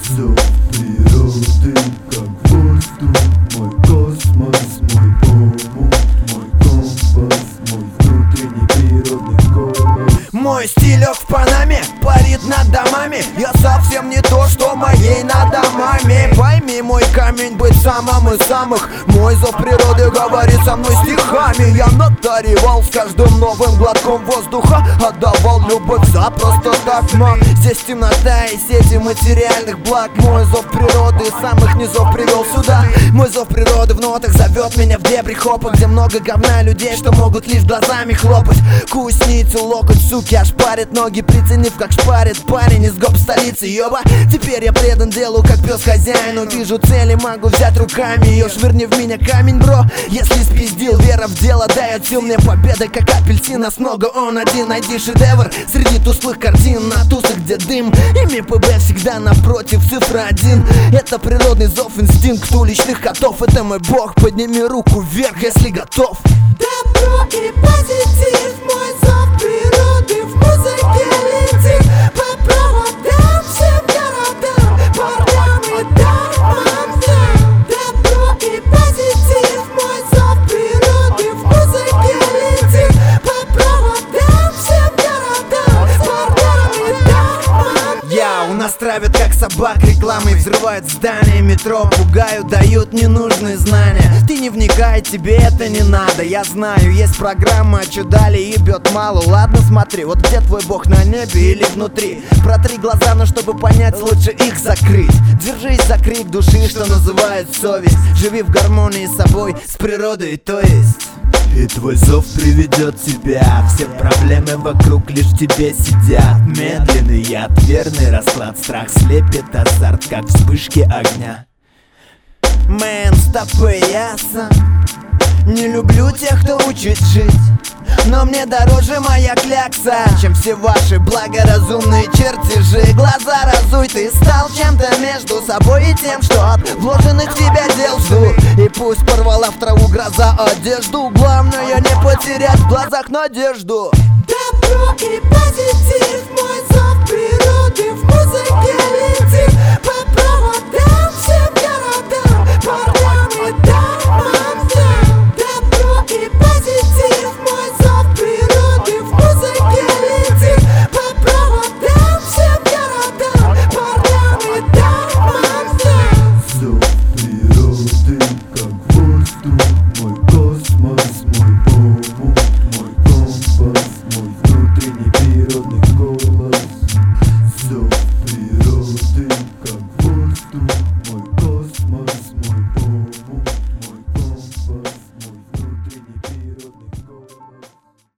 Зов природы, как воздух, мой космос, мой омут, мой компас, мой внутренний природный голос. Мой стилек в Панаме парит над домами. Я совсем не то, что моей над домами. Пойми, мой камень быть самым из самых. Мой зов природы говорит со мной стихами. Я нотаривал с каждым новым глотком воздуха. Отдавал любовь за просто так, но здесь темнота и сети материальных благ. Мой зов природы самых низов привел сюда. Мой зов природы в нотах зовет меня в дебри хопа, где много говна людей, что могут лишь глазами хлопать. Кусницу, локоть, суки, аж парит ноги, приценив, как шпарит парень из гоп-столицы, ёба. Теперь я предан делу, как пес хозяину. Вижу цели, могу взять руками ее. Швырни в меня камень, бро, если спиздил. Вера в дело дает сил мне победа, как апельсин. Нас много, он один, найди шедевр среди тусклых картин. На тусах, где дым, имя ПБ всегда напротив, цифра 1. Это природный зов, инстинкт уличных котов. Это мой бог, подними руку вверх, если готов. Добро и позитив, мой зов природы в музыке летит по проводам всем городам, парням и дамам. Добро и позитив, мой зов природы в музыке летит по проводам всем городам, парням и дамам. У нас травят как собак рекламой, взрывают здания метро, пугают, дают ненужные знания. Ты не вникай, тебе это не надо. Я знаю, есть программа, а чё дали и бьет мало. Ладно, смотри, вот где твой бог, на небе или внутри? Протри глаза, но чтобы понять, лучше их закрыть. Держись за крик души, что называют совесть. Живи в гармонии с собой, с природой, то есть. И твой зов приведет тебя. Все проблемы вокруг лишь в тебе сидят. Медленный яд, верный расклад. Страх слепит азарт, как вспышки огня. Мэн, стопы, ясно. Не люблю тех, кто учит жить, но мне дороже моя клякса, чем все ваши благоразумные чертежи. Глаза разуй, ты стал чем-то между собой и тем, что от вложенных в тебя дел жду. И пусть порвала в траву гроза одежду, главное не потерять в глазах надежду. Добро и позитив, мой зов природы в музыке летит по проводам всем городам, парням и дамам. Добро и позитив, мой зов природы в музыке летит по проводам всем городам, парням и дамам. Зов природы, как воздух, мой космос, мой омут, мой компас, мой внутренний природный голос. Зов природы, как воздух.